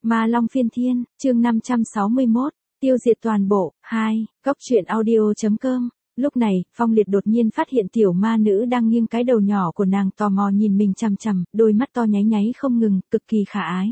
Ma Long Phiên Thiên, chương 561, tiêu diệt toàn bộ, 2, góc truyện audio.com. Lúc này, Phong Liệt đột nhiên phát hiện tiểu ma nữ đang nghiêng cái đầu nhỏ của nàng tò mò nhìn mình chằm chằm, đôi mắt to nháy nháy không ngừng, cực kỳ khả ái.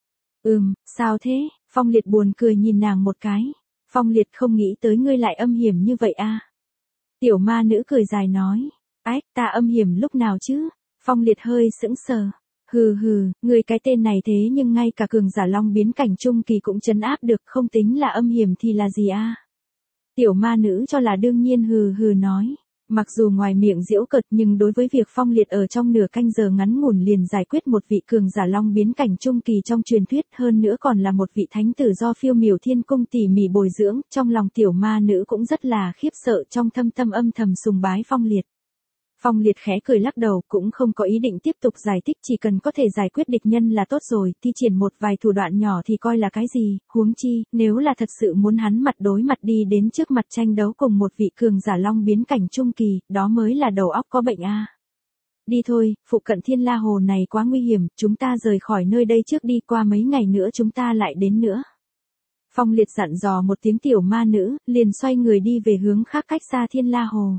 Sao thế? Phong Liệt buồn cười nhìn nàng một cái. Phong Liệt không nghĩ tới ngươi lại âm hiểm như vậy a. Tiểu ma nữ cười dài nói. Ách, ta âm hiểm lúc nào chứ? Phong Liệt hơi sững sờ. Hừ, người cái tên này thế nhưng ngay cả cường giả long biến cảnh trung kỳ cũng trấn áp được, không tính là âm hiểm thì là gì a? Tiểu ma nữ cho là đương nhiên hừ nói. Mặc dù ngoài miệng giễu cợt nhưng đối với việc Phong Liệt ở trong nửa canh giờ ngắn ngủn liền giải quyết một vị cường giả long biến cảnh trung kỳ trong truyền thuyết, hơn nữa còn là một vị thánh tử do Phiêu Miểu Thiên Cung tỉ mỉ bồi dưỡng, trong lòng tiểu ma nữ cũng rất là khiếp sợ, trong thâm tâm âm thầm sùng bái Phong Liệt. Phong Liệt khẽ cười lắc đầu, cũng không có ý định tiếp tục giải thích, chỉ cần có thể giải quyết địch nhân là tốt rồi, thi triển một vài thủ đoạn nhỏ thì coi là cái gì, huống chi, nếu là thật sự muốn hắn mặt đối mặt đi đến trước mặt tranh đấu cùng một vị cường giả long biến cảnh trung kỳ, đó mới là đầu óc có bệnh a. Đi thôi, phụ cận Thiên La Hồ này quá nguy hiểm, chúng ta rời khỏi nơi đây trước đi, qua mấy ngày nữa chúng ta lại đến nữa. Phong Liệt dặn dò một tiếng tiểu ma nữ, liền xoay người đi về hướng khác cách xa Thiên La Hồ.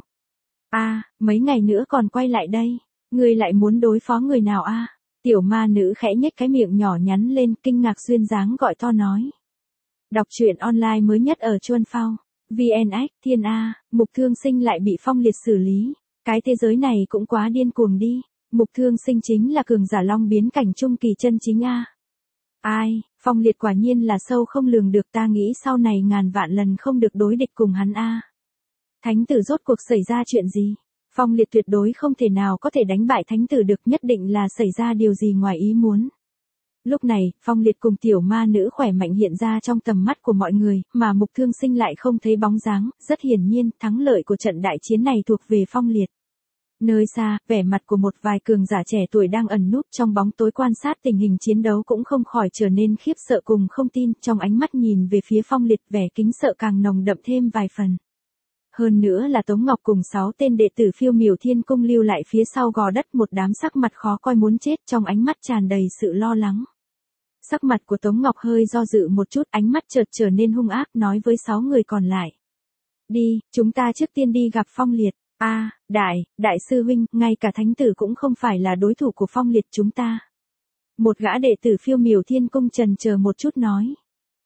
Mấy ngày nữa còn quay lại đây, ngươi lại muốn đối phó người nào a? Tiểu ma nữ khẽ nhếch cái miệng nhỏ nhắn lên, kinh ngạc duyên dáng gọi to nói. Đọc truyện online mới nhất ở Chuan Phao, VNX, Thiên A, Mục Thương Sinh lại bị Phong Liệt xử lý, cái thế giới này cũng quá điên cuồng đi, Mục Thương Sinh chính là cường giả long biến cảnh trung kỳ chân chính a. Phong Liệt quả nhiên là sâu không lường được, ta nghĩ sau này ngàn vạn lần không được đối địch cùng hắn a. Thánh tử rốt cuộc xảy ra chuyện gì? Phong Liệt tuyệt đối không thể nào có thể đánh bại thánh tử được, nhất định là xảy ra điều gì ngoài ý muốn. Lúc này, Phong Liệt cùng tiểu ma nữ khỏe mạnh hiện ra trong tầm mắt của mọi người, mà Mục Thương Sinh lại không thấy bóng dáng, rất hiển nhiên, thắng lợi của trận đại chiến này thuộc về Phong Liệt. Nơi xa, vẻ mặt của một vài cường giả trẻ tuổi đang ẩn núp trong bóng tối quan sát tình hình chiến đấu cũng không khỏi trở nên khiếp sợ cùng không tin, trong ánh mắt nhìn về phía Phong Liệt vẻ kính sợ càng nồng đậm thêm vài phần. Hơn nữa là Tống Ngọc cùng 6 tên đệ tử Phiêu Miểu Thiên Cung lưu lại phía sau gò đất, một đám sắc mặt khó coi muốn chết, trong ánh mắt tràn đầy sự lo lắng. Sắc mặt của Tống Ngọc hơi do dự một chút, ánh mắt chợt trở nên hung ác, nói với 6 người còn lại. Đi, chúng ta trước tiên đi gặp Phong Liệt. Đại sư huynh, ngay cả thánh tử cũng không phải là đối thủ của Phong Liệt chúng ta. Một gã đệ tử Phiêu Miểu Thiên Cung chần chờ một chút nói.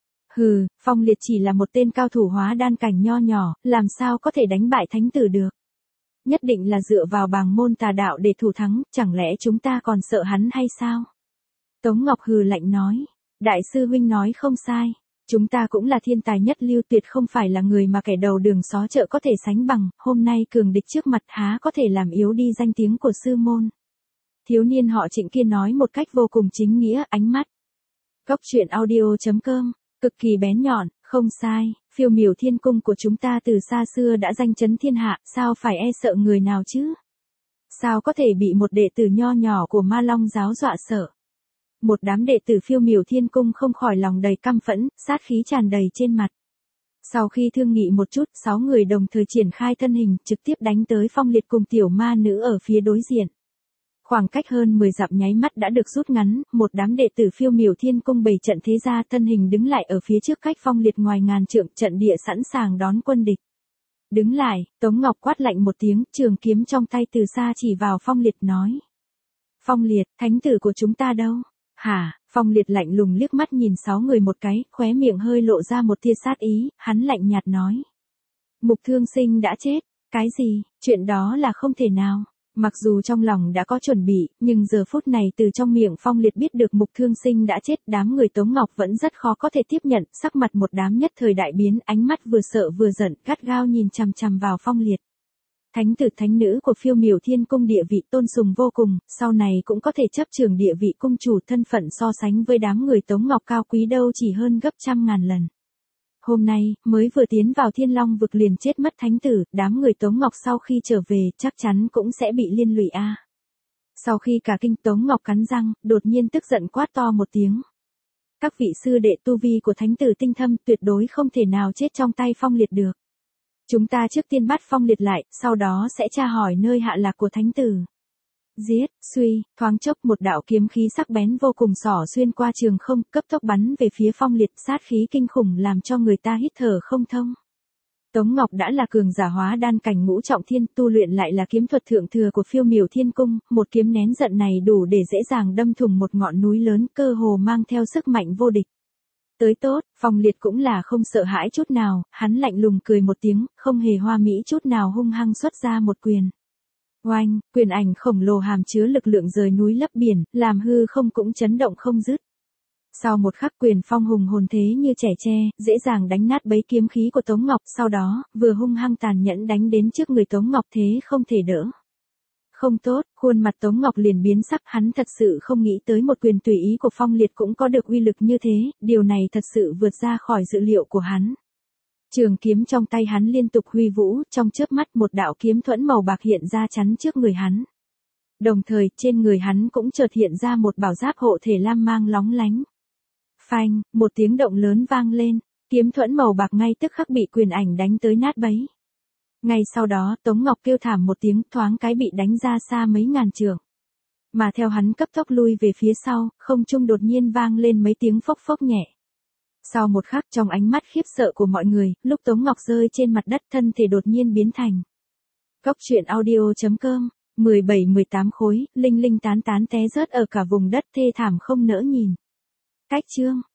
Phong Liệt chỉ là một tên cao thủ hóa đan cảnh nho nhỏ, làm sao có thể đánh bại thánh tử được. Nhất định là dựa vào bàng môn tà đạo để thủ thắng, chẳng lẽ chúng ta còn sợ hắn hay sao? Tống Ngọc hừ lạnh nói, đại sư huynh nói không sai, chúng ta cũng là thiên tài nhất lưu, tuyệt không phải là người mà kẻ đầu đường xó chợ có thể sánh bằng, hôm nay cường địch trước mặt há có thể làm yếu đi danh tiếng của sư môn. Thiếu niên họ Trịnh kia nói một cách vô cùng chính nghĩa, ánh mắt. Góc truyện audio.com. Cực kỳ bén nhọn, không sai, Phiêu Miểu Thiên Cung của chúng ta từ xa xưa đã danh chấn thiên hạ, sao phải e sợ người nào chứ? Sao có thể bị một đệ tử nho nhỏ của Ma Long giáo dọa sợ? Một đám đệ tử Phiêu Miểu Thiên Cung không khỏi lòng đầy căm phẫn, sát khí tràn đầy trên mặt. Sau khi thương nghị một chút, 6 người đồng thời triển khai thân hình, trực tiếp đánh tới Phong Liệt cùng tiểu ma nữ ở phía đối diện. Khoảng cách hơn 10 dặm nháy mắt đã được rút ngắn, một đám đệ tử Phiêu Miểu Thiên Cung bày trận thế ra, thân hình đứng lại ở phía trước cách Phong Liệt ngoài ngàn trượng, trận địa sẵn sàng đón quân địch. Đứng lại, Tống Ngọc quát lạnh một tiếng, trường kiếm trong tay từ xa chỉ vào Phong Liệt nói. Phong Liệt, thánh tử của chúng ta đâu? Hả? Phong Liệt lạnh lùng liếc mắt nhìn 6 người một cái, khóe miệng hơi lộ ra một tia sát ý, hắn lạnh nhạt nói. Mục Thương Sinh đã chết, cái gì? Chuyện đó là không thể nào. Mặc dù trong lòng đã có chuẩn bị, nhưng giờ phút này từ trong miệng Phong Liệt biết được Mục Thương Sinh đã chết, đám người Tống Ngọc vẫn rất khó có thể tiếp nhận, sắc mặt một đám nhất thời đại biến, ánh mắt vừa sợ vừa giận, gắt gao nhìn chằm chằm vào Phong Liệt. Thánh tử thánh nữ của Phiêu Miểu Thiên Cung địa vị tôn sùng vô cùng, sau này cũng có thể chấp trường địa vị cung chủ, thân phận so sánh với đám người Tống Ngọc cao quý đâu chỉ hơn gấp trăm ngàn lần. Hôm nay, mới vừa tiến vào Thiên Long vực liền chết mất thánh tử, đám người Tống Ngọc sau khi trở về, chắc chắn cũng sẽ bị liên lụy a. Sau khi cả kinh, Tống Ngọc cắn răng, đột nhiên tức giận quát to một tiếng. Các vị sư đệ tu vi của thánh tử tinh thâm, tuyệt đối không thể nào chết trong tay Phong Liệt được. Chúng ta trước tiên bắt Phong Liệt lại, sau đó sẽ tra hỏi nơi hạ lạc của thánh tử. Giết, suy, thoáng chốc một đạo kiếm khí sắc bén vô cùng xỏ xuyên qua trường không, cấp tốc bắn về phía Phong Liệt, sát khí kinh khủng làm cho người ta hít thở không thông. Tống Ngọc đã là cường giả hóa đan cảnh ngũ trọng thiên, tu luyện lại là kiếm thuật thượng thừa của Phiêu Miểu Thiên Cung, một kiếm nén giận này đủ để dễ dàng đâm thủng một ngọn núi lớn, cơ hồ mang theo sức mạnh vô địch. Tới tốt, Phong Liệt cũng là không sợ hãi chút nào, hắn lạnh lùng cười một tiếng, không hề hoa mỹ chút nào, hung hăng xuất ra một quyền. Oanh, quyền ảnh khổng lồ hàm chứa lực lượng rời núi lấp biển, làm hư không cũng chấn động không dứt. Sau một khắc quyền phong hùng hồn thế như trẻ tre, dễ dàng đánh nát bấy kiếm khí của Tống Ngọc, sau đó, vừa hung hăng tàn nhẫn đánh đến trước người Tống Ngọc thế không thể đỡ. Không tốt, khuôn mặt Tống Ngọc liền biến sắc, hắn thật sự không nghĩ tới một quyền tùy ý của Phong Liệt cũng có được uy lực như thế, điều này thật sự vượt ra khỏi dự liệu của hắn. Trường kiếm trong tay hắn liên tục huy vũ, trong chớp mắt một đạo kiếm thuẫn màu bạc hiện ra chắn trước người hắn. Đồng thời, trên người hắn cũng chợt hiện ra một bảo giáp hộ thể lam mang lóng lánh. Phanh, một tiếng động lớn vang lên, kiếm thuẫn màu bạc ngay tức khắc bị quyền ảnh đánh tới nát bấy. Ngay sau đó, Tống Ngọc kêu thảm một tiếng, thoáng cái bị đánh ra xa mấy ngàn trượng. Mà theo hắn cấp tốc lui về phía sau, không trung đột nhiên vang lên mấy tiếng phốc phốc nhẹ. Sau một khắc, trong ánh mắt khiếp sợ của mọi người, lúc Tống Ngọc rơi trên mặt đất, thân thể đột nhiên biến thành. Cốc truyện audio.com, 17-18 khối, linh linh tán tán té rớt ở cả vùng đất thê thảm không nỡ nhìn. Cách chương